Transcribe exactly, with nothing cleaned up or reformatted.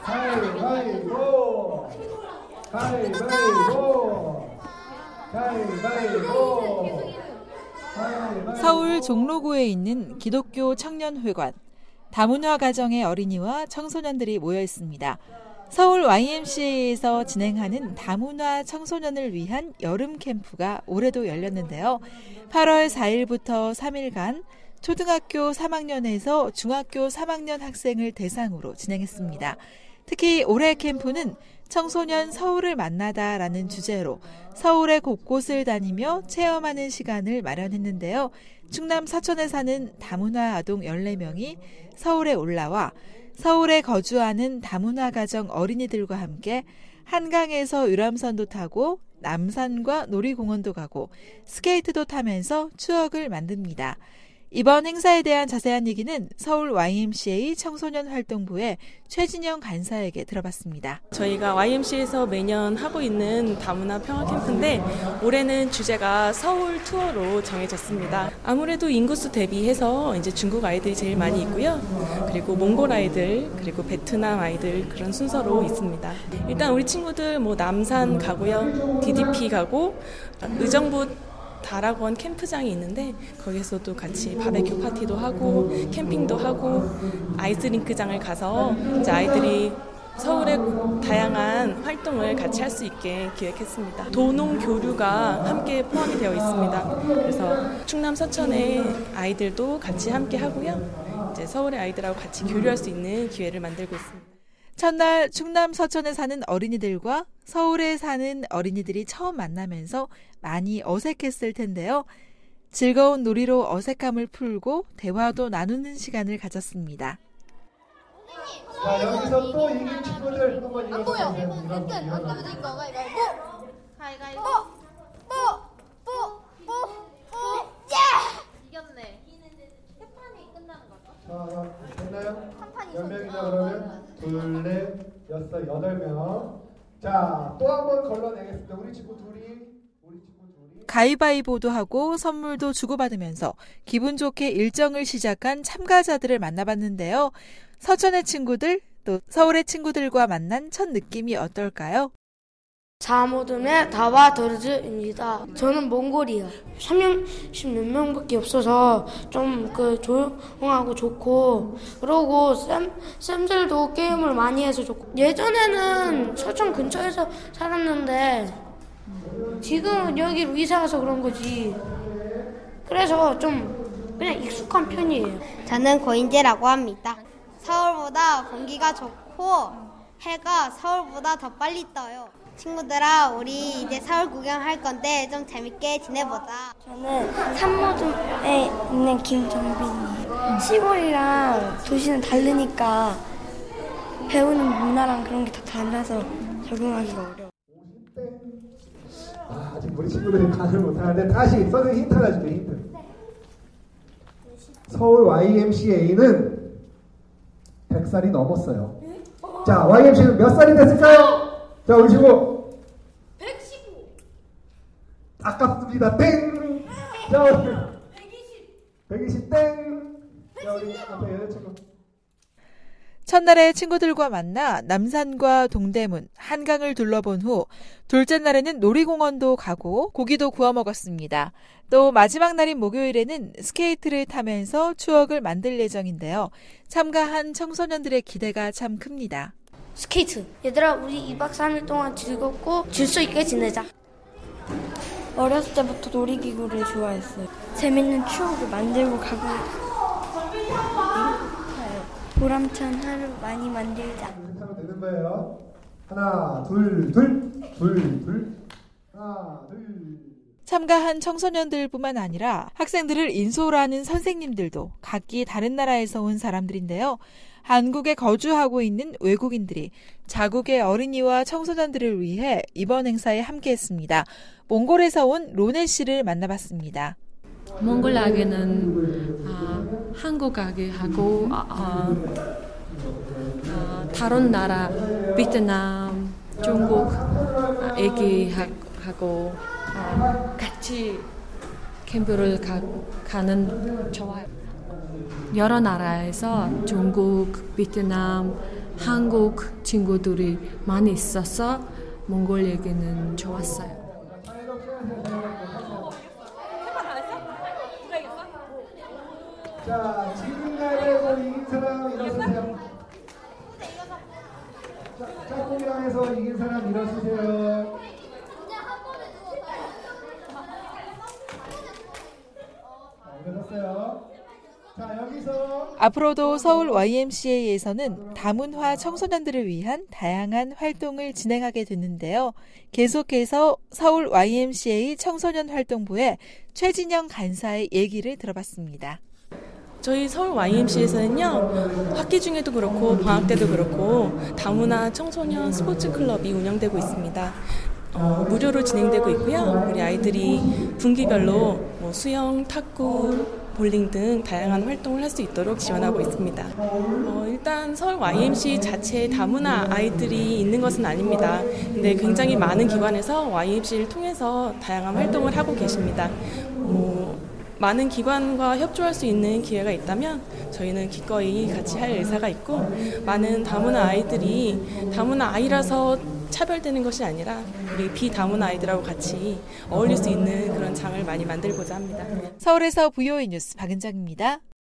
가위바위보. 가위바위보. 가위바위보. 서울 종로구에 있는 기독교 청년회관. 다문화 가정의 어린이와 청소년들이 모여 있습니다. 서울 와이엠씨에이에서 진행하는 다문화 청소년을 위한 여름 캠프가 올해도 열렸는데요. 팔월 사일부터 삼일간 초등학교 삼 학년에서 중학교 삼 학년 학생을 대상으로 진행했습니다. 특히 올해 캠프는 청소년 서울을 만나다라는 주제로 서울의 곳곳을 다니며 체험하는 시간을 마련했는데요. 충남 서천에 사는 다문화 아동 열네 명이 서울에 올라와 서울에 거주하는 다문화 가정 어린이들과 함께 한강에서 유람선도 타고 남산과 놀이공원도 가고 스케이트도 타면서 추억을 만듭니다. 이번 행사에 대한 자세한 얘기는 서울 와이엠씨에이 청소년 활동부의 최진영 간사에게 들어봤습니다. 저희가 와이엠씨에이에서 매년 하고 있는 다문화 평화 캠프인데 올해는 주제가 서울 투어로 정해졌습니다. 아무래도 인구수 대비해서 이제 중국 아이들이 제일 많이 있고요. 그리고 몽골 아이들, 그리고 베트남 아이들 그런 순서로 있습니다. 일단 우리 친구들 뭐 남산 가고요. 디디피 가고 의정부 다락원 캠프장이 있는데 거기서도 같이 바베큐 파티도 하고 캠핑도 하고 아이스링크장을 가서 이제 아이들이 서울의 다양한 활동을 같이 할 수 있게 기획했습니다. 도농 교류가 함께 포함이 되어 있습니다. 그래서 충남 서천의 아이들도 같이 함께 하고요. 이제 서울의 아이들하고 같이 교류할 수 있는 기회를 만들고 있습니다. 첫날 충남 서천에 사는 어린이들과 서울에 사는 어린이들이 처음 만나면서 많이 어색했을 텐데요. 즐거운 놀이로 어색함을 풀고 대화도 나누는 시간을 가졌습니다. 자, 여기서 또 이긴 친구들 한번 읽어주세요. 일단 어떤 거가 이거 가위가위보 뽀뽀뽀뽀뽀 이겼네. 세 판이 끝나는 거죠? 자, 됐나요? 몇 명이나 그러면? 둘, 넷, 여섯, 여덟 명. 자, 또 한 번 걸러내겠습니다. 우리 친구 둘이, 우리 친구 둘이. 가위바위보도 하고 선물도 주고받으면서 기분 좋게 일정을 시작한 참가자들을 만나봤는데요. 서천의 친구들, 또 서울의 친구들과 만난 첫 느낌이 어떨까요? 사모듬의 다와 더르즈입니다. 저는 몽골이요. 삼십 몇 명밖에 없어서 좀 그 조용하고 좋고, 그러고 쌤, 쌤들도 게임을 많이 해서 좋고. 예전에는 서천 근처에서 살았는데 지금은 여기로 이사 와서 그런 거지. 그래서 좀 그냥 익숙한 편이에요. 저는 고인재라고 합니다. 서울보다 공기가 좋고 해가 서울보다 더 빨리 떠요. 친구들아, 우리 이제 서울 구경할 건데 좀 재밌게 지내보자. 저는 삼모듬에 있는 김정빈이에요. 시골이랑 도시는 다르니까 배우는 문화랑 그런 게 다 달라서 적응하기가 어려워요. 아, 아직 우리 친구들이 간을 못하는데 다시 선생님 힌트 하나 줄게요. 힌트. 서울 와이엠씨에이는 백 살이 넘었어요. 자, 와이엠씨에이는 몇 살이 됐을까요? 자, 우리 친구 백십오. 아깝습니다. 땡. 자, 우리 백이십. 백이십 땡. 자, 우리 앞에 여자친구. 첫날에 친구들과 만나 남산과 동대문, 한강을 둘러본 후 둘째 날에는 놀이공원도 가고 고기도 구워 먹었습니다. 또 마지막 날인 목요일에는 스케이트를 타면서 추억을 만들 예정인데요. 참가한 청소년들의 기대가 참 큽니다. 스케이트. 얘들아, 우리 이 박 삼 일 동안 즐겁고 질서 있게 지내자. 어렸을 때부터 놀이기구를 좋아했어요. 재밌는 추억을 만들고 가고 보람찬 하루 많이 만들자. 하면 되는 거예요. 하나, 둘, 둘, 둘, 둘, 하나, 둘. 참가한 청소년들뿐만 아니라 학생들을 인솔하는 선생님들도 각기 다른 나라에서 온 사람들인데요. 한국에 거주하고 있는 외국인들이 자국의 어린이와 청소년들을 위해 이번 행사에 함께했습니다. 몽골에서 온 로네 씨를 만나봤습니다. 몽골 아기는 아, 한국 아기하고 아, 아, 아, 다른 나라 베트남, 중국 아기하고 아, 같이 캠프를 가, 가는 좋아요. 여러 나라에서 중국, 베트남, 한국 친구들이 많이 있어서 몽골 얘기는 좋았어요. 자, 지금 가위바위보 이긴 사람 일어서세요. 자, 짝꿍이랑 해서 이긴 사람 일어서세요. 자, 일어섰어요. 자, 여기서 앞으로도 서울 와이엠씨에이에서는 다문화 청소년들을 위한 다양한 활동을 진행하게 됐는데요. 계속해서 서울 와이엠씨에이 청소년 활동부의 최진영 간사의 얘기를 들어봤습니다. 저희 서울 와이엠씨에서는요, 학기 중에도 그렇고 방학 때도 그렇고 다문화 청소년 스포츠 클럽이 운영되고 있습니다. 어, 무료로 진행되고 있고요. 우리 아이들이 분기별로 뭐 수영, 탁구, 볼링 등 다양한 활동을 할 수 있도록 지원하고 있습니다. 어, 일단 서울 와이엠씨 자체에 다문화 아이들이 있는 것은 아닙니다. 근데 굉장히 많은 기관에서 와이엠씨를 통해서 다양한 활동을 하고 계십니다. 어, 많은 기관과 협조할 수 있는 기회가 있다면 저희는 기꺼이 같이 할 의사가 있고, 많은 다문화 아이들이 다문화 아이라서 차별되는 것이 아니라 우리 비다문화 아이들하고 같이 어울릴 수 있는 그런 장을 많이 만들고자 합니다. 서울에서 브이오에이 뉴스 박은정입니다.